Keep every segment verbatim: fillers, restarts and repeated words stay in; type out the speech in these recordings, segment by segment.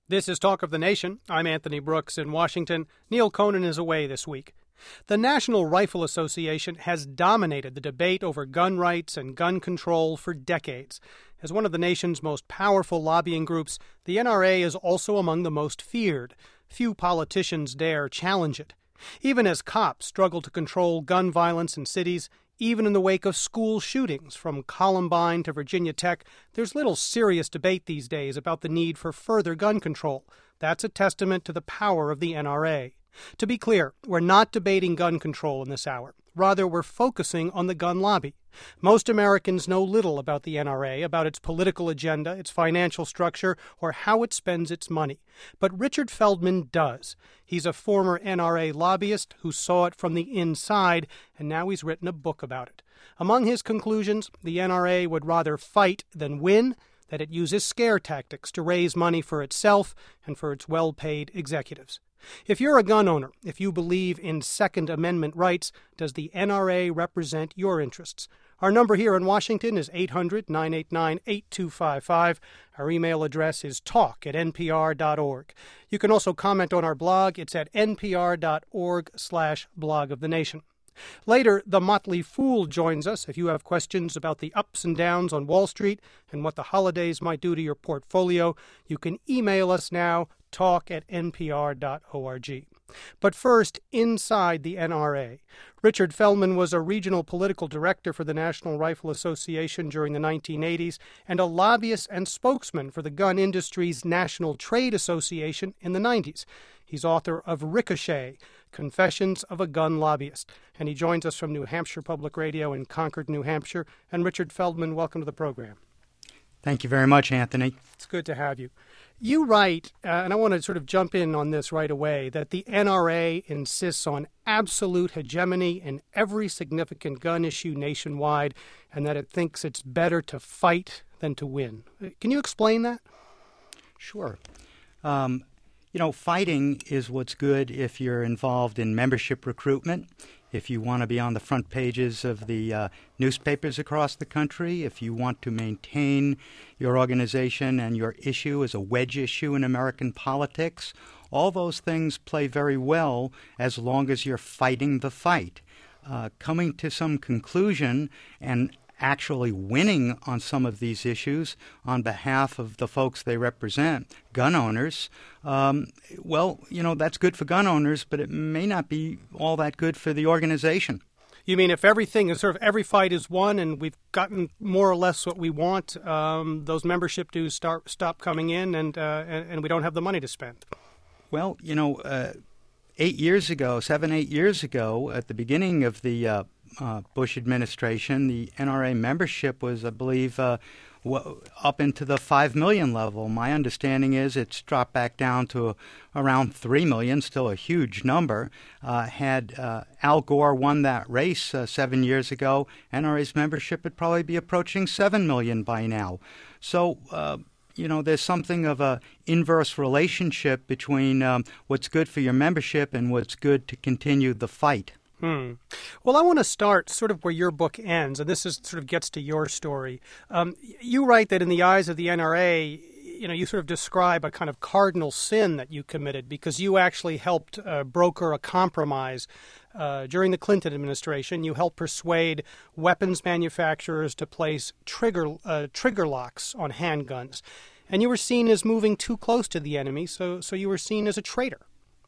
This is Talk of the Nation. I'm Anthony Brooks in Washington. Neil Conan is away this week. The National Rifle Association has dominated the debate over gun rights and gun control for decades. As one of the nation's most powerful lobbying groups, the N R A is also among the most feared. Few politicians dare challenge it. Even as cops struggle to control gun violence in cities, even in the wake of school shootings, from Columbine to Virginia Tech, there's little serious debate these days about the need for further gun control. That's a testament to the power of the N R A. To be clear, we're not debating gun control in this hour. Rather, we're focusing on the gun lobby. Most Americans know little about the N R A, about its political agenda, its financial structure, or how it spends its money. But Richard Feldman does. He's a former N R A lobbyist who saw it from the inside, and now he's written a book about it. Among his conclusions, the N R A would rather fight than win, that it uses scare tactics to raise money for itself and for its well-paid executives. If you're a gun owner, if you believe in Second Amendment rights, does the N R A represent your interests? Our number here in Washington is eight hundred, nine eight nine, eight two five five. Our email address is talk at n p r dot org. You can also comment on our blog. It's at n p r dot org slash blog of the nation. Later, the Motley Fool joins us. If you have questions about the ups and downs on Wall Street and what the holidays might do to your portfolio, you can email us now, talk at n p r dot org. But first, inside the N R A. Richard Feldman was a regional political director for the National Rifle Association during the nineteen eighties and a lobbyist and spokesman for the gun industry's National Trade Association in the nineties. He's author of Ricochet, Confessions of a Gun Lobbyist, and he joins us from New Hampshire Public Radio in Concord, New Hampshire. And Richard Feldman, welcome to the program. Thank you very much, Anthony. It's good to have you. You write, uh, and I want to sort of jump in on this right away, that the N R A insists on absolute hegemony in every significant gun issue nationwide, and that it thinks it's better to fight than to win. Can you explain that? Sure. Um, you know, fighting is what's good if you're involved in membership recruitment, if you want to be on the front pages of the uh, newspapers across the country, if you want to maintain your organization and your issue as a wedge issue in American politics, all those things play very well as long as you're fighting the fight. Uh, coming to some conclusion and actually winning on some of these issues on behalf of the folks they represent, gun owners, um, well, you know, that's good for gun owners, but it may not be all that good for the organization. You mean if everything is sort of every fight is won and we've gotten more or less what we want, um, those membership dues start stop coming in and, uh, and and we don't have the money to spend? Well, you know, uh, eight years ago, seven, eight years ago, at the beginning of the uh, uh, Bush administration, the N R A membership was, I believe, uh, w- up into the five million level. My understanding is it's dropped back down to around three million, still a huge number. Uh, had uh, Al Gore won that race uh, seven years ago, N R A's membership would probably be approaching seven million by now. So, uh, you know, there's something of a inverse relationship between um, what's good for your membership and what's good to continue the fight. Hmm. Well, I want to start sort of where your book ends, and this is sort of gets to your story. Um, you write that in the eyes of the N R A, you know, you sort of describe a kind of cardinal sin that you committed because you actually helped uh, broker a compromise uh, during the Clinton administration. You helped persuade weapons manufacturers to place trigger uh, trigger locks on handguns, and you were seen as moving too close to the enemy, so so you were seen as a traitor.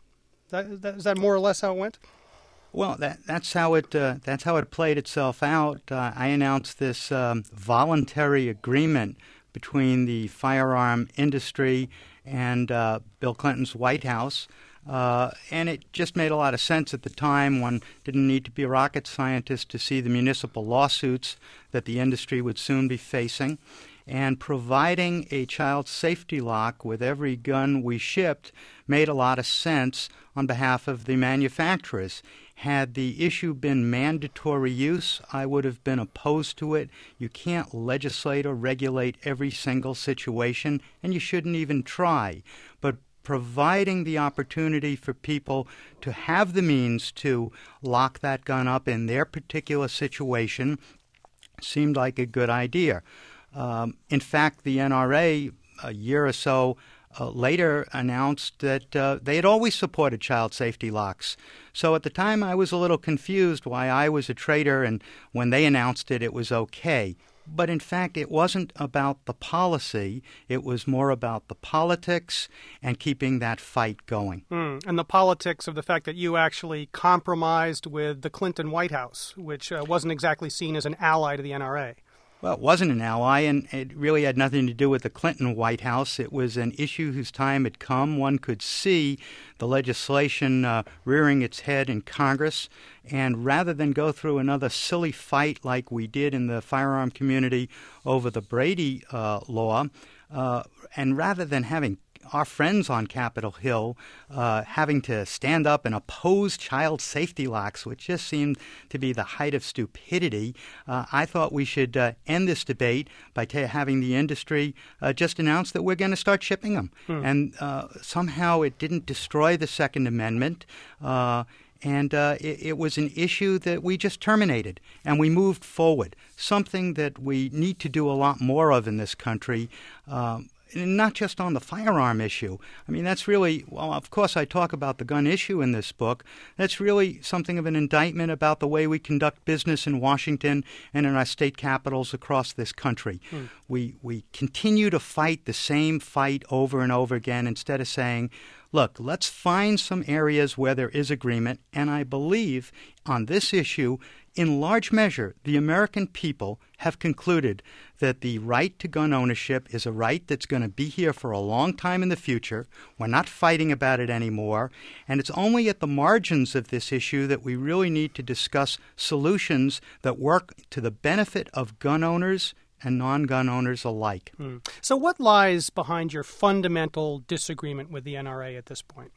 That, that, is that more or less how it went? Well, that, that's how it uh, that's how it played itself out. Uh, I announced this um, voluntary agreement between the firearm industry and uh, Bill Clinton's White House, uh, and it just made a lot of sense at the time. One didn't need to be a rocket scientist to see the municipal lawsuits that the industry would soon be facing. And providing a child safety lock with every gun we shipped made a lot of sense on behalf of the manufacturers. Had the issue been mandatory use, I would have been opposed to it. You can't legislate or regulate every single situation, and you shouldn't even try. But providing the opportunity for people to have the means to lock that gun up in their particular situation seemed like a good idea. Um, in fact, the N R A, a year or so uh, later announced that uh, they had always supported child safety locks. So at the time, I was a little confused why I was a traitor, and when they announced it, it was okay. But in fact, it wasn't about the policy. It was more about the politics and keeping that fight going. Mm, and the politics of the fact that you actually compromised with the Clinton White House, which uh, wasn't exactly seen as an ally to the N R A. Well, it wasn't an ally, and it really had nothing to do with the Clinton White House. It was an issue whose time had come. One could see the legislation uh, rearing its head in Congress, and rather than go through another silly fight like we did in the firearm community over the Brady uh, law, uh, and rather than having our friends on Capitol Hill uh, having to stand up and oppose child safety locks, which just seemed to be the height of stupidity, uh, I thought we should uh, end this debate by t- having the industry uh, just announce that we're going to start shipping them. Hmm. And uh, somehow it didn't destroy the Second Amendment. Uh, And uh, it, it was an issue that we just terminated, and we moved forward, something that we need to do a lot more of in this country. Um, Not just on the firearm issue. I mean, that's really, well, of course, I talk about the gun issue in this book. That's really something of an indictment about the way we conduct business in Washington and in our state capitals across this country. Hmm. We, we continue to fight the same fight over and over again instead of saying, look, let's find some areas where there is agreement. And I believe on this issue, in large measure, the American people have concluded that the right to gun ownership is a right that's going to be here for a long time in the future. We're not fighting about it anymore. And it's only at the margins of this issue that we really need to discuss solutions that work to the benefit of gun owners and non-gun owners alike. Hmm. So what lies behind your fundamental disagreement with the N R A at this point?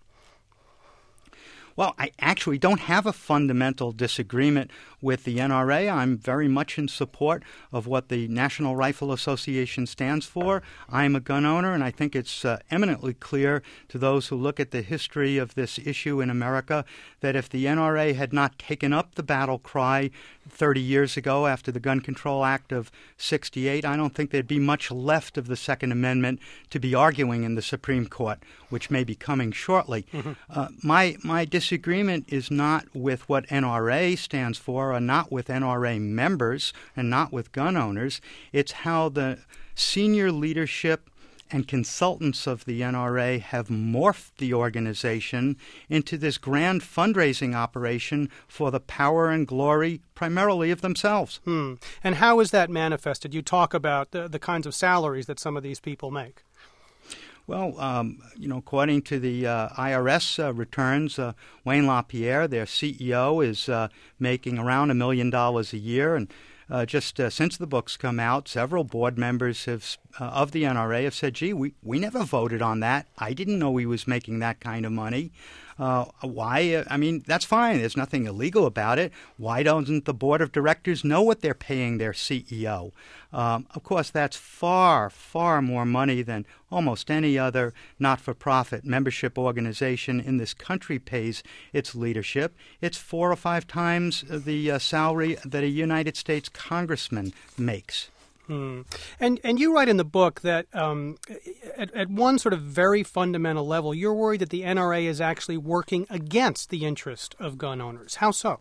Well, I actually don't have a fundamental disagreement with the N R A. I'm very much in support of what the National Rifle Association stands for. I'm a gun owner, and I think it's uh, eminently clear to those who look at the history of this issue in America that if the N R A had not taken up the battle cry thirty years ago after the Gun Control Act of sixty-eight, I don't think there'd be much left of the Second Amendment to be arguing in the Supreme Court, which may be coming shortly. Mm-hmm. Uh, my my disagreement is not with what N R A stands for, or not with N R A members, and not with gun owners. It's how the senior leadership and consultants of the N R A have morphed the organization into this grand fundraising operation for the power and glory primarily of themselves. Hmm. And how is that manifested? You talk about the, the kinds of salaries that some of these people make. Well, um, you know, according to the uh, I R S uh, returns, uh, Wayne LaPierre, their C E O, is uh, making around a million dollars a year. And uh, just uh, since the book's come out, several board members have uh, of the N R A have said, gee, we, we never voted on that. I didn't know he was making that kind of money. Uh, why? I mean, that's fine. There's nothing illegal about it. Why doesn't the board of directors know what they're paying their C E O? Um, of course, that's far, far more money than almost any other not-for-profit membership organization in this country pays its leadership. It's four or five times the uh, salary that a United States congressman makes. Hmm. And and you write in the book that um, at, at one sort of very fundamental level, you're worried that the N R A is actually working against the interest of gun owners. How so?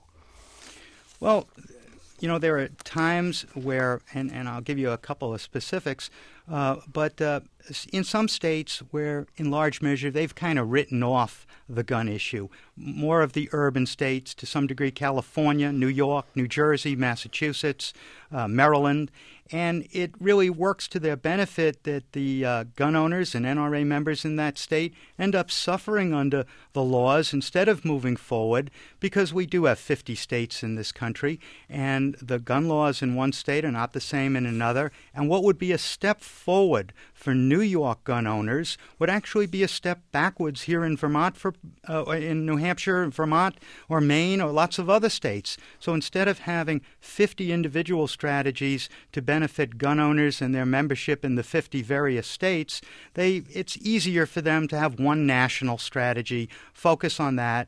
Well, you know, there are times where, and, and I'll give you a couple of specifics, uh, but uh, in some states where, in large measure, they've kind of written off the gun issue. More of the urban states, to some degree, California, New York, New Jersey, Massachusetts, uh, Maryland. And it really works to their benefit that the uh, gun owners and N R A members in that state end up suffering under the laws instead of moving forward, because we do have fifty states in this country, and the gun laws in one state are not the same in another. And what would be a step forward for New York gun owners would actually be a step backwards here in Vermont, for uh, in New Hampshire, Vermont, or Maine, or lots of other states. So instead of having fifty individual strategies to benefit benefit gun owners and their membership in the fifty various states, they it's easier for them to have one national strategy, focus on that,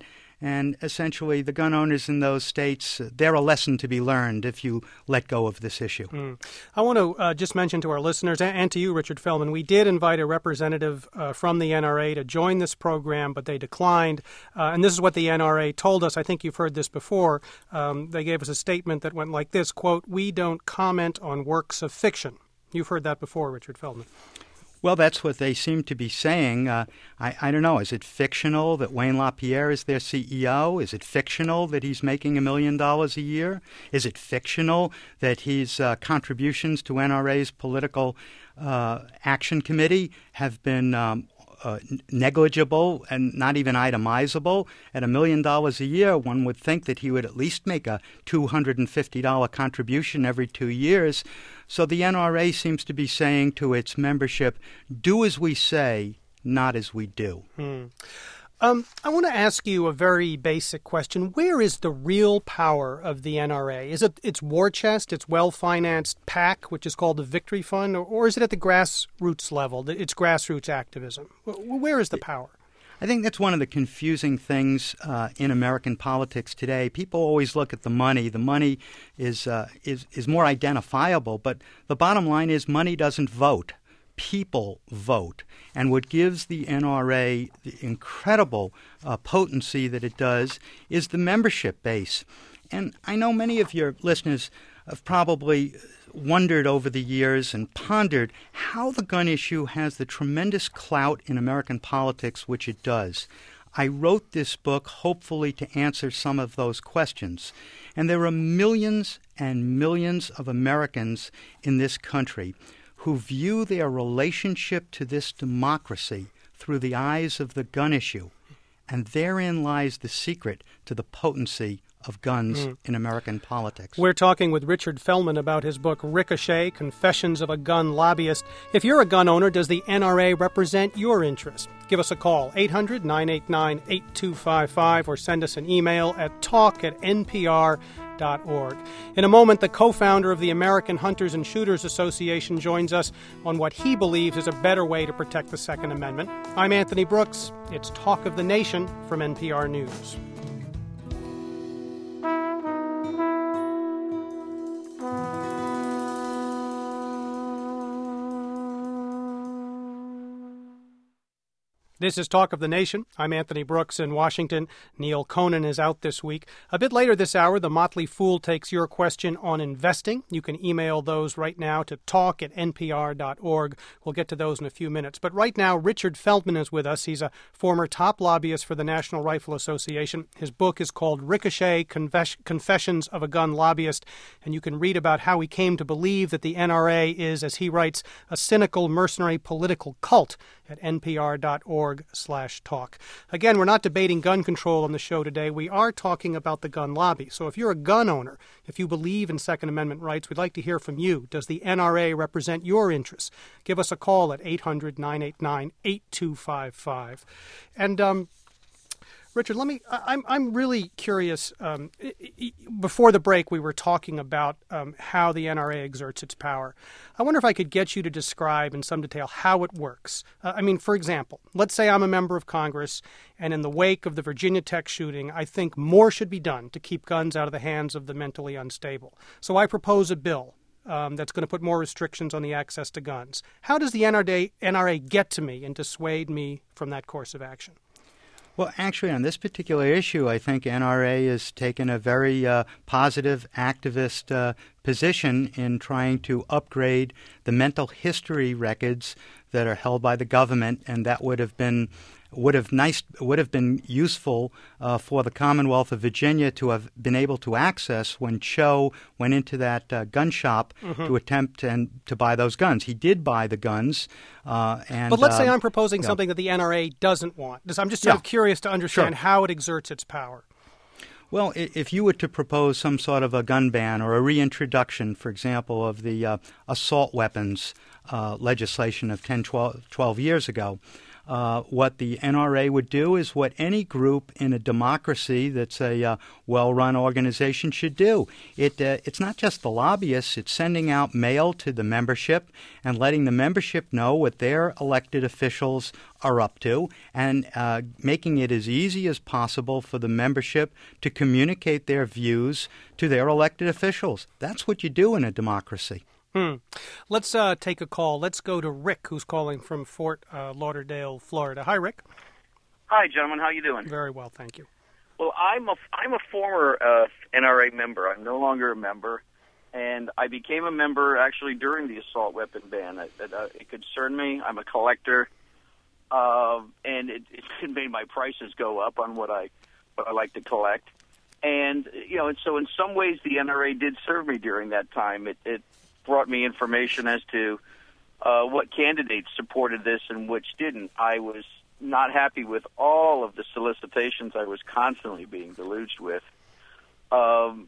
And essentially, the gun owners in those states, uh, they're a lesson to be learned if you let go of this issue. Mm. I want to uh, just mention to our listeners and, and to you, Richard Feldman, we did invite a representative uh, from the N R A to join this program, but they declined. Uh, and this is what the N R A told us. I think you've heard this before. Um, they gave us a statement that went like this, quote, "We don't comment on works of fiction." You've heard that before, Richard Feldman. Well, that's what they seem to be saying. Uh, I, I don't know. Is it fictional that Wayne LaPierre is their C E O? Is it fictional that he's making a million dollars a year? Is it fictional that his uh, contributions to N R A's political uh, action committee have been um, uh, negligible and not even itemizable? At a million dollars a year, one would think that he would at least make a two hundred fifty dollars contribution every two years. So the N R A seems to be saying to its membership, do as we say, not as we do. Hmm. Um, I want to ask you a very basic question. Where is the real power of the N R A? Is it its war chest, its well-financed PAC, which is called the Victory Fund, or, or is it at the grassroots level, its grassroots activism? Where is the power? I think that's one of the confusing things uh, in American politics today. People always look at the money. The money is, uh, is is more identifiable, but the bottom line is money doesn't vote. People vote. And what gives the N R A the incredible uh, potency that it does is the membership base. And I know many of your listeners have probably wondered over the years and pondered how the gun issue has the tremendous clout in American politics, which it does. I wrote this book hopefully to answer some of those questions. And there are millions and millions of Americans in this country who view their relationship to this democracy through the eyes of the gun issue. And therein lies the secret to the potency of guns mm. in American politics. We're talking with Richard Feldman about his book, Ricochet, Confessions of a Gun Lobbyist. If you're a gun owner, does the N R A represent your interest? Give us a call, eight hundred, nine eight nine, eight two five five, or send us an email at talk at n p r dot org. In a moment, the co-founder of the American Hunters and Shooters Association joins us on what he believes is a better way to protect the Second Amendment. I'm Anthony Brooks. It's Talk of the Nation from N P R News. This is Talk of the Nation. I'm Anthony Brooks in Washington. Neil Conan is out this week. A bit later this hour, the Motley Fool takes your question on investing. You can email those right now to talk at n p r dot org. We'll get to those in a few minutes. But right now, Richard Feldman is with us. He's a former top lobbyist for the National Rifle Association. His book is called Ricochet, Confes- Confessions of a Gun Lobbyist. And you can read about how he came to believe that the N R A is, as he writes, a cynical, mercenary political cult at n p r dot org slash talk. Again, we're not debating gun control on the show today. We are talking about the gun lobby. So if you're a gun owner, if you believe in Second Amendment rights, we'd like to hear from you. Does the N R A represent your interests? Give us a call at eight hundred, nine eight nine, eight two five five. And, um, Richard, let me, I'm I'm really curious. Um, before the break, we were talking about um, how the N R A exerts its power. I wonder if I could get you to describe in some detail how it works. Uh, I mean, for example, let's say I'm a member of Congress, and in the wake of the Virginia Tech shooting, I think more should be done to keep guns out of the hands of the mentally unstable. So I propose a bill Um, that's going to put more restrictions on the access to guns. How does the N R A, N R A get to me and dissuade me from that course of action? Well, actually, on this particular issue, I think N R A has taken a very uh, positive activist uh, position in trying to upgrade the mental history records that are held by the government, and that would have been would have nice would have been useful uh, for the Commonwealth of Virginia to have been able to access when Cho went into that uh, gun shop mm-hmm. to attempt and to buy those guns. He did buy the guns, uh, and but let's uh, say I'm proposing you know, something that the N R A doesn't want. I'm just sort yeah. of curious to understand Sure. how it exerts its power. Well, if you were to propose some sort of a gun ban or a reintroduction, for example, of the uh, assault weapons uh, legislation of ten, twelve, twelve years ago, Uh, what the N R A would do is what any group in a democracy that's a uh, well-run organization should do. It uh, it's not just the lobbyists. It's sending out mail to the membership and letting the membership know what their elected officials are up to, and uh, making it as easy as possible for the membership to communicate their views to their elected officials. That's what you do in a democracy. Hmm. Let's uh, take a call. Let's go to Rick, who's calling from Fort uh, Lauderdale, Florida. Hi, Rick. Hi, gentlemen. How you doing? Very well, thank you. Well, I'm a I'm a former uh, N R A member. I'm no longer a member, and I became a member actually during the assault weapon ban. It, it, uh, it concerned me. I'm a collector, uh, and it, it made my prices go up on what I what I like to collect. And you know, and so in some ways, the N R A did serve me during that time. It, it brought me information as to uh, what candidates supported this and which didn't. I was not happy with all of the solicitations I was constantly being deluged with. Um,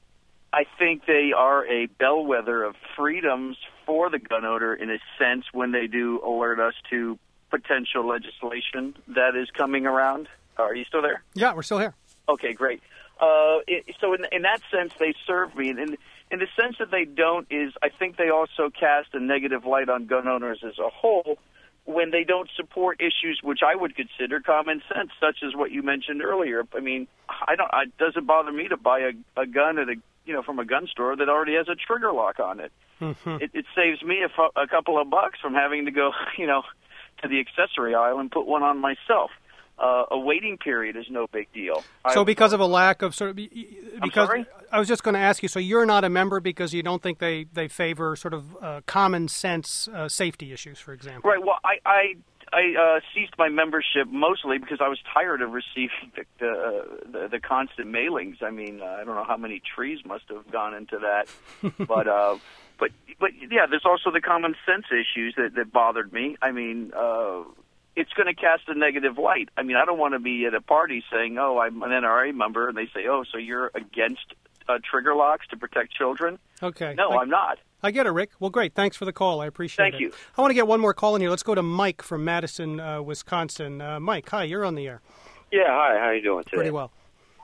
I think they are a bellwether of freedoms for the gun owner in a sense when they do alert us to potential legislation that is coming around. Are you still there? Yeah, we're still here. Okay, great. Uh, it, so in, in that sense, they serve me. And in, in the sense that they don't is I think they also cast a negative light on gun owners as a whole when they don't support issues which I would consider common sense, such as what you mentioned earlier. I mean, I don't. It doesn't bother me to buy a, a gun at a you know from a gun store that already has a trigger lock on it. Mm-hmm. It, it saves me a, fu- a couple of bucks from having to go you know to the accessory aisle and put one on myself. Uh, a waiting period is no big deal. So I, because of a lack of sort of, because I'm sorry? I was just going to ask you, so you're not a member because you don't think they, they favor sort of uh, common sense uh, safety issues, for example? Right. Well, I I, I uh, ceased my membership mostly because I was tired of receiving the the, the, the constant mailings. I mean, uh, I don't know how many trees must have gone into that, but uh, but but yeah, there's also the common sense issues that, that bothered me. I mean. Uh, It's going to cast a negative light. I mean, I don't want to be at a party saying, oh, I'm an N R A member, and they say, oh, so you're against uh, trigger locks to protect children? Okay. No, I, I'm not. I get it, Rick. Well, great. Thanks for the call. I appreciate Thank it. you. I want to get one more call in here. Let's go to Mike from Madison, uh, Wisconsin. Uh, Mike, hi, you're on the air. Yeah, hi. How are you doing today? Pretty well.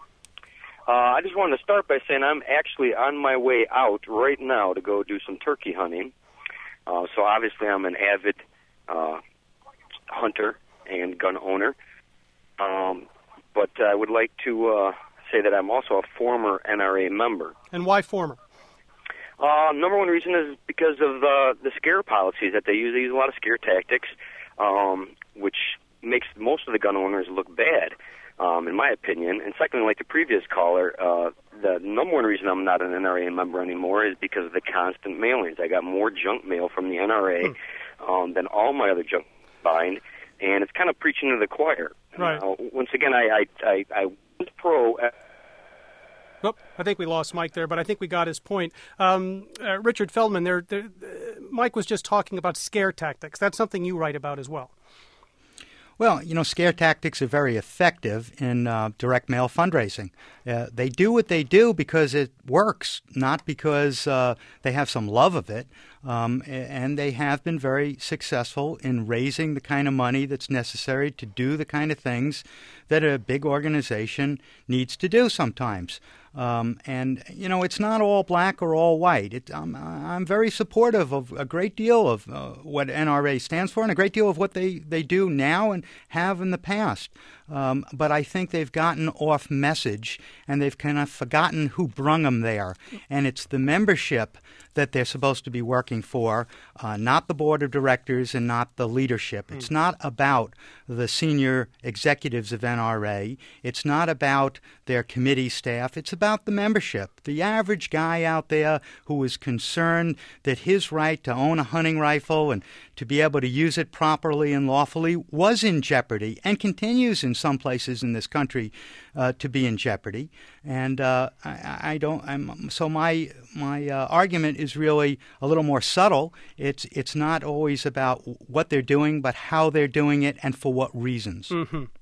Uh, I just wanted to start by saying I'm actually on my way out right now to go do some turkey hunting. Uh, so obviously I'm an avid uh, hunter and gun owner. Um, but I would like to uh, say that I'm also a former N R A member. And why former? Uh, number one reason is because of uh, the scare policies that they use. They use a lot of scare tactics, um, which makes most of the gun owners look bad, um, in my opinion. And secondly, like the previous caller, uh, the number one reason I'm not an N R A member anymore is because of the constant mailings. I got more junk mail from the N R A hmm. um, than all my other junk combined. And it's kind of preaching to the choir. Right. Uh, once again, I I I, I was pro. Uh, oh, I think we lost Mike there, but I think we got his point. Um, uh, Richard Feldman, there, there, uh, Mike was just talking about scare tactics. That's something you write about as well. Well, you know, scare tactics are very effective in uh, direct mail fundraising. Uh, they do what they do because it works, not because uh, they have some love of it. Um, and they have been very successful in raising the kind of money that's necessary to do the kind of things that a big organization needs to do sometimes. Um, and, you know, it's not all black or all white. It, um, I'm very supportive of a great deal of uh, what N R A stands for and a great deal of what they, they do now and have in the past. Um, but I think they've gotten off message and they've kind of forgotten who brung them there. And it's the membership that they're supposed to be working for, uh, not the board of directors and not the leadership. Mm. It's not about the senior executives of N R A. It's not about their committee staff. It's about the membership, the average guy out there who is concerned that his right to own a hunting rifle and to be able to use it properly and lawfully was in jeopardy and continues in some places in this country uh, to be in jeopardy. And uh, I, I don't. I'm, so my my uh, argument is really a little more subtle. It's it's not always about what they're doing, but how they're doing it and for what reasons. Mm-hmm.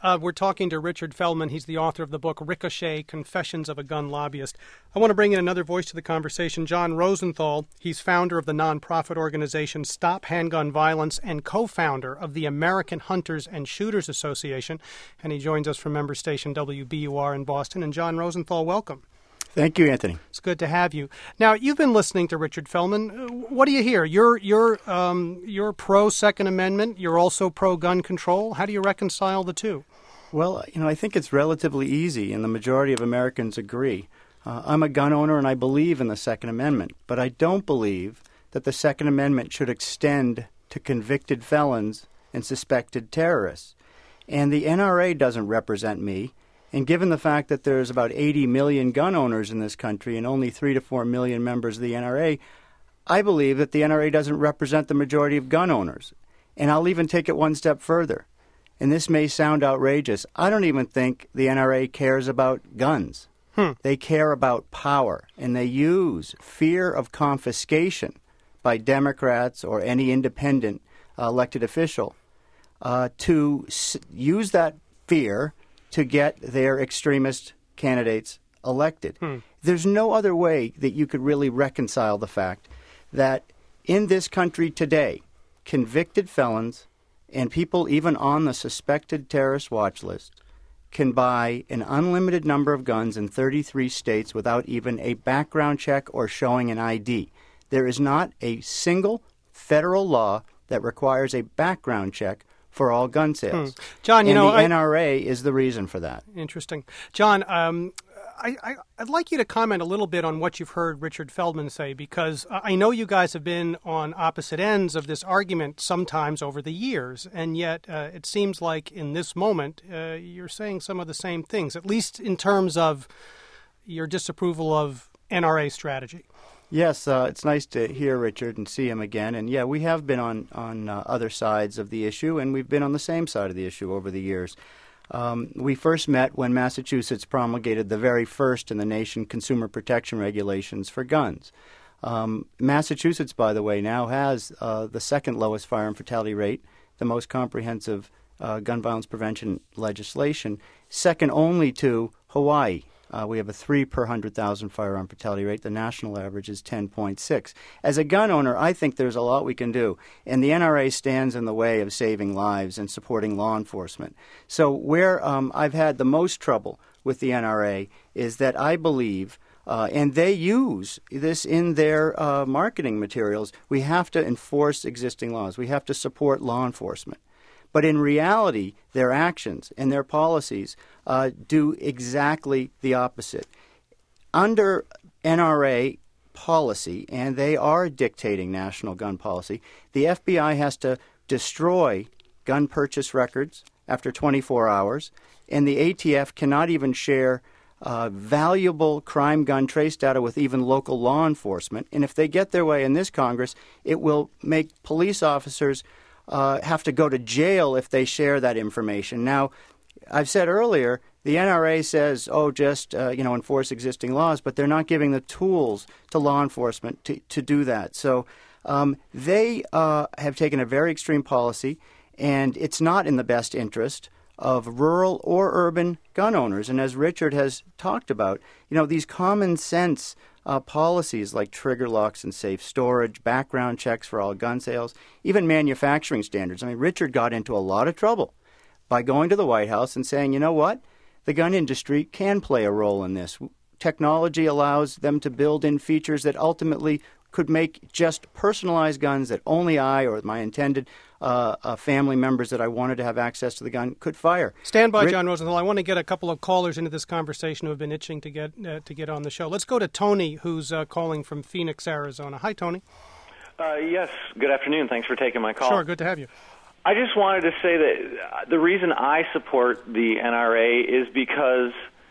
Uh, we're talking to Richard Feldman. He's the author of the book Ricochet, Confessions of a Gun Lobbyist. I want to bring in another voice to the conversation, John Rosenthal. He's founder of the nonprofit organization Stop Handgun Violence and co-founder of the American Hunters and Shooters Association. And he joins us from member station W B U R in Boston. And John Rosenthal, welcome. Thank you, Anthony. It's good to have you. Now, you've been listening to Richard Feldman. What do you hear? You're you're um, you're pro Second Amendment. You're also pro gun control. How do you reconcile the two? Well, you know, I think it's relatively easy, and the majority of Americans agree. Uh, I'm a gun owner, and I believe in the Second Amendment, but I don't believe that the Second Amendment should extend to convicted felons and suspected terrorists. And the N R A doesn't represent me. And given the fact that there's about eighty million gun owners in this country and only three to four million members of the N R A, I believe that the N R A doesn't represent the majority of gun owners. And I'll even take it one step further. And this may sound outrageous. I don't even think the N R A cares about guns. Hmm. They care about power. And they use fear of confiscation by Democrats or any independent uh, elected official uh, to s- use that fear to get their extremist candidates elected. Hmm. There's no other way that you could really reconcile the fact that in this country today, convicted felons and people even on the suspected terrorist watch list can buy an unlimited number of guns in thirty-three states without even a background check or showing an I D. There is not a single federal law that requires a background check for all gun sales. Hmm. John, you and know, the I, N R A is the reason for that. Interesting. John, um, I, I, I'd like you to comment a little bit on what you've heard Richard Feldman say, because I know you guys have been on opposite ends of this argument sometimes over the years, and yet uh, it seems like in this moment uh, you're saying some of the same things, at least in terms of your disapproval of N R A strategy. Yes, uh, it's nice to hear Richard and see him again. And, yeah, we have been on, on uh, other sides of the issue, and we've been on the same side of the issue over the years. Um, we first met when Massachusetts promulgated the very first in the nation consumer protection regulations for guns. Um, Massachusetts, by the way, now has uh, the second lowest firearm fatality rate, the most comprehensive uh, gun violence prevention legislation, second only to Hawaii. Uh, we have a three per one hundred thousand firearm fatality rate. The national average is ten point six. As a gun owner, I think there's a lot we can do, and the N R A stands in the way of saving lives and supporting law enforcement. So where um, I've had the most trouble with the N R A is that I believe, uh, and they use this in their uh, marketing materials, we have to enforce existing laws. We have to support law enforcement. But in reality, their actions and their policies uh, do exactly the opposite. Under N R A policy, and they are dictating national gun policy, the F B I has to destroy gun purchase records after twenty-four hours, and the A T F cannot even share uh, valuable crime gun trace data with even local law enforcement. And if they get their way in this Congress, it will make police officers Uh, have to go to jail if they share that information. Now, I've said earlier, the N R A says, oh, just, uh, you know, enforce existing laws, but they're not giving the tools to law enforcement to, to do that. So um, they uh, have taken a very extreme policy, and it's not in the best interest of rural or urban gun owners. And as Richard has talked about, you know, these common sense Uh, policies like trigger locks and safe storage, background checks for all gun sales, even manufacturing standards. I mean, Richard got into a lot of trouble by going to the White House and saying, you know what, the gun industry can play a role in this. Technology allows them to build in features that ultimately could make just personalized guns that only I or my intended uh, uh, family members that I wanted to have access to the gun could fire. Stand by, Rick- John Rosenthal. I want to get a couple of callers into this conversation who have been itching to get uh, to get on the show. Let's go to Tony, who's uh, calling from Phoenix, Arizona. Hi, Tony. Uh, yes, good afternoon. Thanks for taking my call. Sure, good to have you. I just wanted to say that the reason I support the N R A is because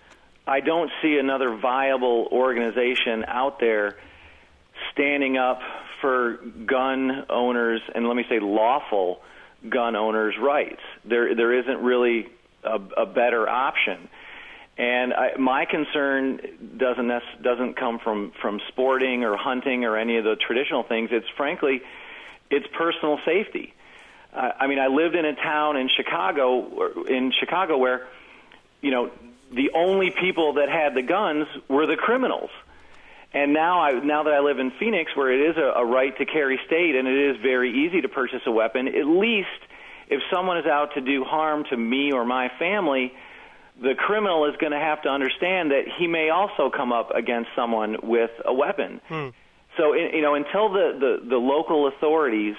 I don't see another viable organization out there standing up for gun owners, and let me say lawful gun owners' rights. There, there isn't really a, a better option. And I, my concern doesn't nec- doesn't come from, from sporting or hunting or any of the traditional things. It's frankly, it's personal safety. Uh, I mean, I lived in a town in Chicago, in Chicago where, you know, the only people that had the guns were the criminals. And now, I, now that I live in Phoenix, where it is a, a right to carry state and it is very easy to purchase a weapon, at least if someone is out to do harm to me or my family, the criminal is going to have to understand that he may also come up against someone with a weapon. Hmm. So, you know, until the, the, the local authorities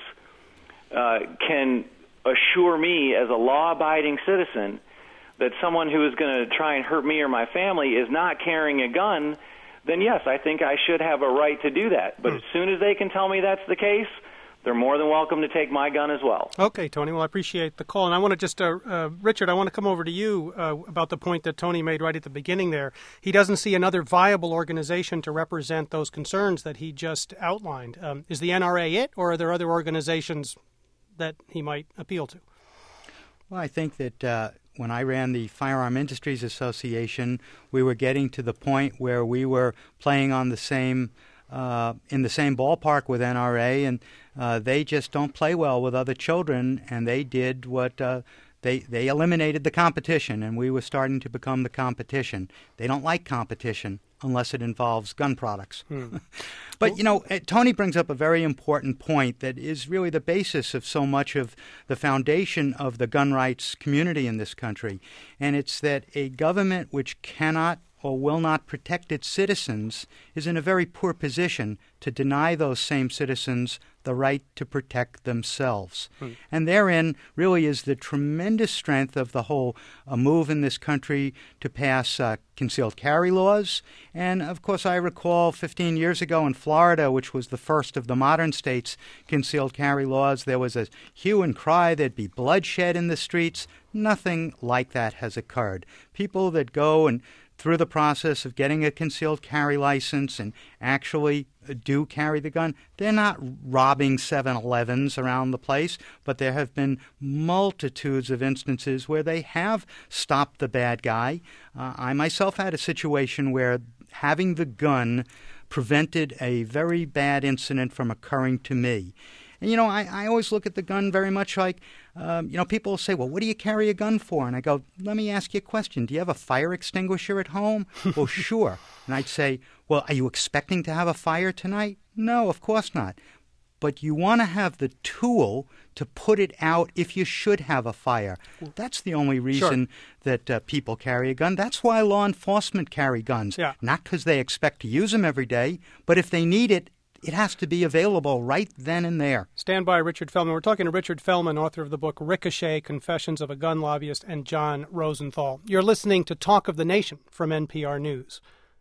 uh, can assure me as a law-abiding citizen that someone who is going to try and hurt me or my family is not carrying a gun, then yes, I think I should have a right to do that. But hmm. as soon as they can tell me that's the case, they're more than welcome to take my gun as well. Okay, Tony. Well, I appreciate the call. And I want to just, uh, uh, Richard, I want to come over to you uh, about the point that Tony made right at the beginning there. He doesn't see another viable organization to represent those concerns that he just outlined. Um, is the N R A it, or are there other organizations that he might appeal to? Well, I think that uh, when I ran the Firearm Industries Association, we were getting to the point where we were playing on the same Uh, in the same ballpark with N R A, and uh, they just don't play well with other children, and they did what uh, they they eliminated the competition, and we were starting to become the competition. They don't like competition unless it involves gun products. Hmm. But, you know, Tony brings up a very important point that is really the basis of so much of the foundation of the gun rights community in this country, and it's that a government which cannot or will not protect its citizens is in a very poor position to deny those same citizens the right to protect themselves. Hmm. And therein really is the tremendous strength of the whole uh, move in this country to pass uh, concealed carry laws. And, of course, I recall fifteen years ago in Florida, which was the first of the modern states' concealed carry laws, there was a hue and cry, there'd be bloodshed in the streets. Nothing like that has occurred. People that go and through the process of getting a concealed carry license and actually do carry the gun, they're not robbing seven elevens around the place, but there have been multitudes of instances where they have stopped the bad guy. Uh, I myself had a situation where having the gun prevented a very bad incident from occurring to me. And, you know, I, I always look at the gun very much like, um, you know, people will say, well, what do you carry a gun for? And I go, let me ask you a question. Do you have a fire extinguisher at home? Well, sure. And I'd say, well, are you expecting to have a fire tonight? No, of course not. But you want to have the tool to put it out if you should have a fire. That's the only reason sure. that uh, people carry a gun. That's why law enforcement carry guns. Yeah. Not because they expect to use them every day, but if they need it, it has to be available right then and there. Stand by, Richard Feldman. We're talking to Richard Feldman, author of the book Ricochet, Confessions of a Gun Lobbyist, and John Rosenthal. You're listening to Talk of the Nation from N P R News.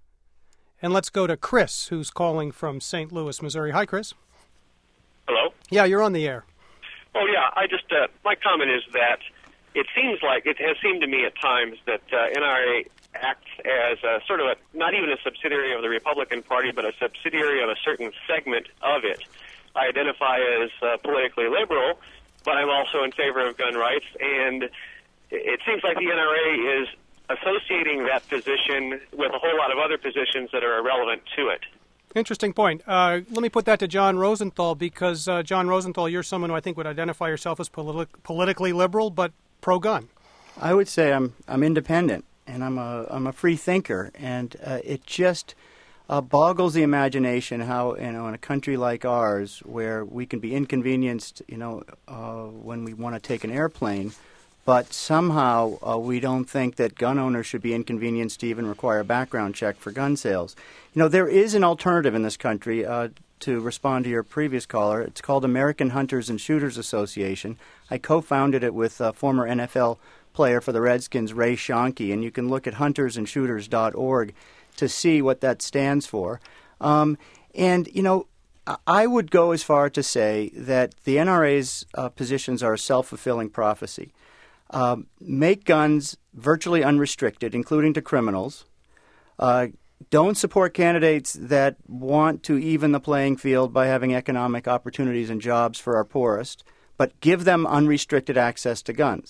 And let's go to Chris, who's calling from Saint Louis, Missouri. Hi, Chris. Hello? Yeah, you're on the air. Oh, yeah. I just, uh, my comment is that it seems like, it has seemed to me at times that uh, N R A acts as a sort of a, not even a subsidiary of the Republican Party, but a subsidiary of a certain segment of it. I identify as uh, politically liberal, but I'm also in favor of gun rights, and it seems like the N R A is associating that position with a whole lot of other positions that are irrelevant to it. Interesting point. Uh, let me put that to John Rosenthal, because, uh, John Rosenthal, you're someone who I think would identify yourself as politi- politically liberal, but pro-gun. I would say I'm I'm independent. And I'm a I'm a free thinker, and uh, it just uh, boggles the imagination how, you know, in a country like ours, where we can be inconvenienced, you know, uh, when we want to take an airplane, but somehow uh, we don't think that gun owners should be inconvenienced to even require a background check for gun sales. You know, there is an alternative in this country. Uh, to respond to your previous caller, it's called American Hunters and Shooters Association. I co-founded it with uh, former N F L player for the Redskins, Ray Schonke, and you can look at hunters and shooters dot org to see what that stands for. Um, and, you know, I would go as far to say that the N R A's uh, positions are a self-fulfilling prophecy. Um, make guns virtually unrestricted, including to criminals. Uh, don't support candidates that want to even the playing field by having economic opportunities and jobs for our poorest, but give them unrestricted access to guns.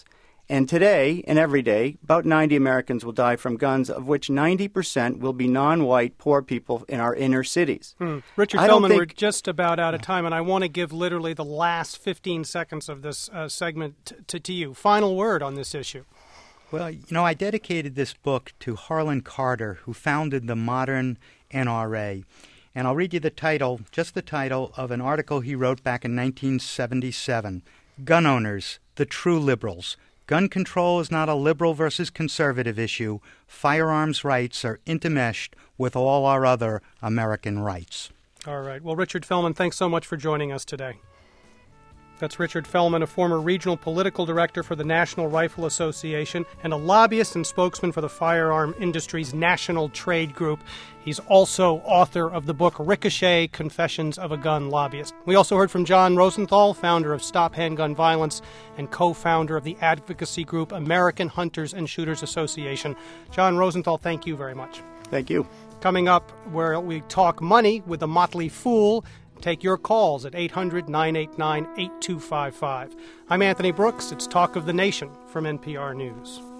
And today and every day, about ninety Americans will die from guns, of which ninety percent will be non-white, poor people in our inner cities. Hmm. Richard I don't Feldman, think- we're just about out of time, and I want to give literally the last fifteen seconds of this uh, segment t- to, to you. Final word on this issue. Well, you know, I dedicated this book to Harlan Carter, who founded the modern N R A. And I'll read you the title, just the title, of an article he wrote back in nineteen seventy-seven. Gun Owners, the True Liberals. Gun control is not a liberal versus conservative issue. Firearms rights are intermeshed with all our other American rights. All right. Well, Richard Feldman, thanks so much for joining us today. That's Richard Feldman, a former regional political director for the National Rifle Association and a lobbyist and spokesman for the firearm industry's national trade group. He's also author of the book Ricochet, Confessions of a Gun Lobbyist. We also heard from John Rosenthal, founder of Stop Handgun Violence and co-founder of the advocacy group American Hunters and Shooters Association. John Rosenthal, thank you very much. Thank you. Coming up, where we talk money with the Motley Fool. Take your calls at eight hundred, nine eight nine, eight two five five. I'm Anthony Brooks. It's Talk of the Nation from N P R News.